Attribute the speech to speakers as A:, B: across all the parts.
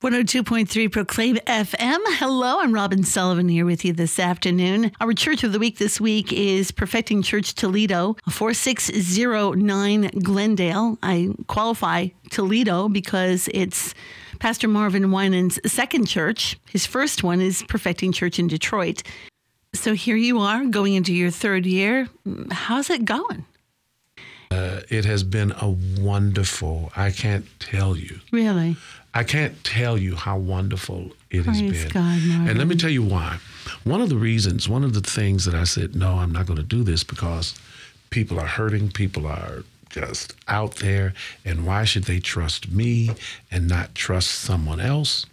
A: 102.3 Proclaim FM. Hello, I'm Robin Sullivan here with you this afternoon. Our church of the week this week is Perfecting Church Toledo, 4609 Glendale. I qualify Toledo because it's Pastor Marvin Winans' second church. His first one is Perfecting Church in Detroit. So here you are going into your third year. How's it going?
B: It has been a wonderful, I can't tell you.
A: Really?
B: I can't tell you how wonderful it has
A: Praise
B: been.
A: God, Marvin.
B: And let me tell you why. One of the things that I said, no, I'm not going to do this because people are hurting, people are just out there, and why should they trust me and not trust someone else?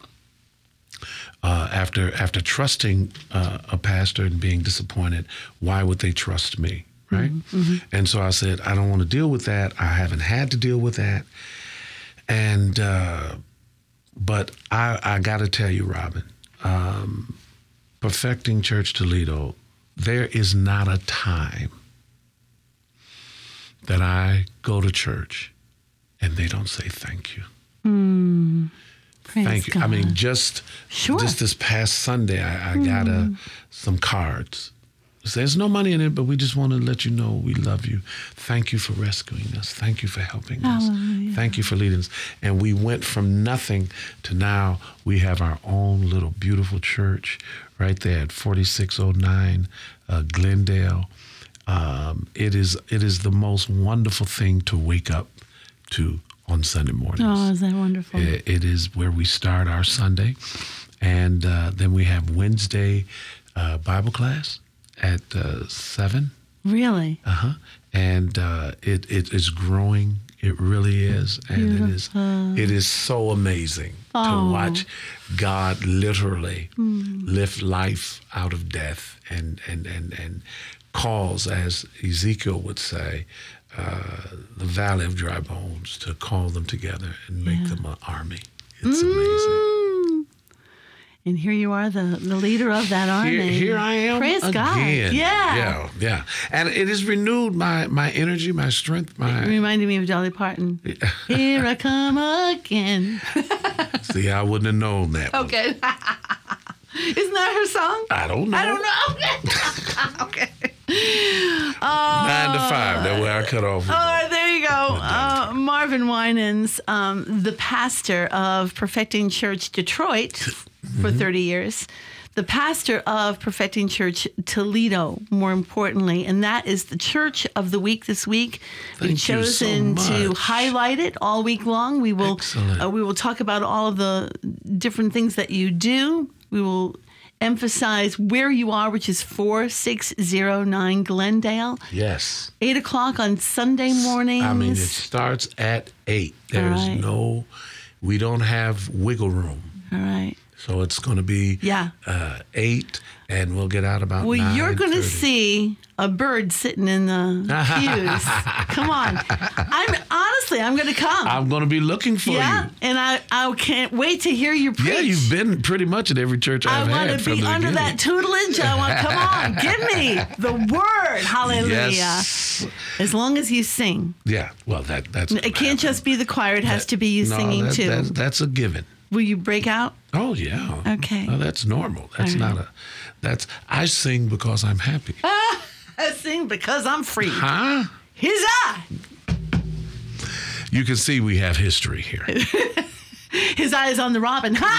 B: After trusting a pastor and being disappointed, why would they trust me, right? Mm-hmm. And so I said, I don't want to deal with that. I haven't had to deal with that. And but I got to tell you, Robin, Perfecting Church Toledo, there is not a time that I go to church and they don't say thank you. Thank you.
A: God.
B: I mean, just this past Sunday, I got some cards. There's no money in it, but we just want to let you know we love you. Thank you for rescuing us. Thank you for helping us.
A: Hallelujah.
B: Thank you for leading us. And we went from nothing to now we have our own little beautiful church right there at 4609 Glendale. It is the most wonderful thing to wake up to on Sunday mornings.
A: Oh, is that wonderful?
B: It is where we start our Sunday. And then we have Wednesday Bible class at 7.
A: Really?
B: And it is growing. It really is. And it is so amazing to watch God literally lift life out of death and cause, as Ezekiel would say, the valley of dry bones, to call them together and make them an army. It's amazing.
A: And here you are, the leader of that army.
B: Here I am.
A: Praise
B: again.
A: God.
B: Yeah. And it has renewed my energy, my strength.
A: It reminded me of Dolly Parton. Here I come again.
B: See, I wouldn't have known that one.
A: Okay. Isn't that her song?
B: I don't know.
A: Okay.
B: 9 to 5. That's where I cut off.
A: There you go. Marvin Winans, the pastor of Perfecting Church Detroit for 30 years, the pastor of Perfecting Church Toledo, more importantly, and that is the church of the week this week. We've chosen to highlight it all week long. We will talk about all of the different things that you do. We will emphasize where you are, which is 4609 Glendale.
B: Yes.
A: 8 o'clock on Sunday mornings.
B: I mean, it starts at 8. There's we don't have wiggle room.
A: All right.
B: So it's going to be 8, and we'll get out about 9:30.
A: Well, you're going to see a bird sitting in the pews. Come on. I'm going to come.
B: I'm going to be looking for you.
A: And I can't wait to hear you preach.
B: Yeah, you've been pretty much at every church I've had.
A: I want to be under that tutelage. Come on, give me the word. Hallelujah.
B: Yes.
A: As long as you sing.
B: Yeah, well, that's...
A: It can't just be the choir. It has to be you singing too.
B: That's a given.
A: Will you break out?
B: Oh, yeah.
A: Okay.
B: No, that's normal. That's I sing because I'm happy.
A: I sing because I'm free.
B: Huh?
A: His eye.
B: You can see we have history here.
A: His eye is on the robin. And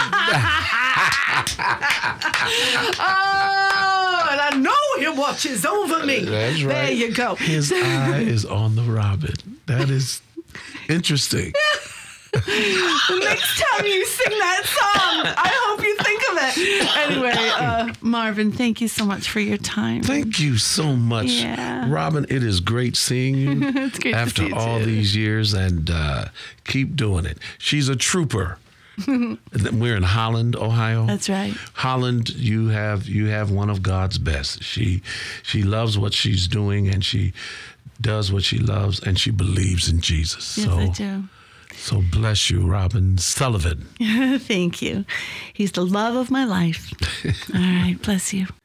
A: I know he watches over me.
B: That's right.
A: There you go.
B: His eye is on the robin. That is interesting.
A: The next time you sing that song, I hope you think of it. Anyway, Marvin, thank you so much for your time.
B: Thank you so much, Robin. It is great seeing you
A: it's great
B: after
A: to see you
B: all
A: too.
B: These years, and keep doing it. She's a trooper. We're in Holland, Ohio.
A: That's right.
B: Holland, you have one of God's best. She loves what she's doing, and she does what she loves, and she believes in Jesus.
A: Yes, I do.
B: So bless you, Robin Sullivan.
A: Thank you. He's the love of my life. All right. Bless you.